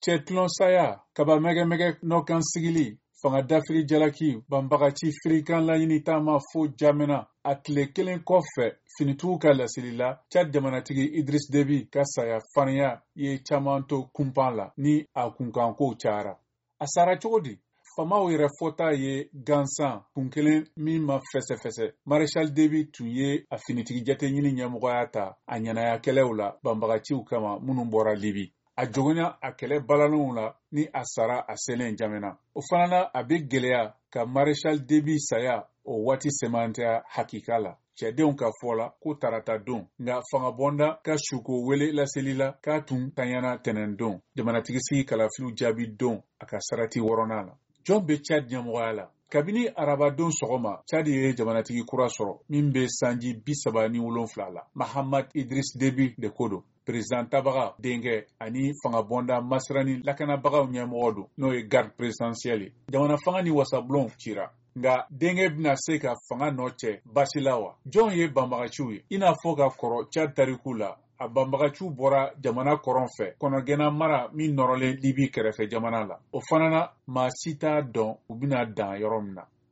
cɛtulon saya kaba mɛgɛmɛgɛ nɔkan sigili fanga dafiri jalaki banbagaci firikan laɲini taama fo jamana a tile kelen kɔfɛ finitugu ka laseli la Chad jamanatigi Idriss Déby ka saya farinya ye caman to kunpan la ni a kunkankow cayara. A sara cogo di? Famaw yɛrɛ fɔta ye gansan kun kelen min ma fɛsɛfɛsɛ. Marshal Déby tun ye a finitigi jate ɲini ɲɛmɔgɔya ta a ɲanaya kɛlɛw la banbagaciw kama minnu bɔra Libi. A jogonya a kɛlɛ balalenw la ni a sara a selen jamana. O fana na a bɛ gɛlɛya ka Marshal Déby saya o waati sɛmantɛya hakika la. Cɛdenw ka fɔ la ko tarata don nka fangabɔnda ka suko wele laseli la k'a tun tanyana tɛnɛn don jamanatigi sigi kalafiliw jaabi don a ka sarati wɔrɔnan la. Jɔn bɛ Chad ɲɛmɔgɔya la? Kabini arabadon sɔgɔma Chad ye jamanatigi kura sɔrɔ min bɛ sanji 37 la. Mahamad Idriss Déby de ko don. Président tabaga denkɛ ani fangabɔnda masirani lakanabagaw ɲɛmɔgɔ don n'o ye garde présidentielle ye. Jamana fanga ni wasabulon cira. Nga denkɛ bɛna se ka fanga nɔ cɛ basi la wa? Jɔn ye banbagaciw ye? I n'a fɔ ka kɔrɔ Chad tariku la, a banbagaciw bɔra jamana kɔrɔn fɛ kɔnɔgɛnna mara min nɔrɔlen Libi kɛrɛfɛ jamana la. O fana na maa si t'a dɔn u bɛna dan yɔrɔ min na.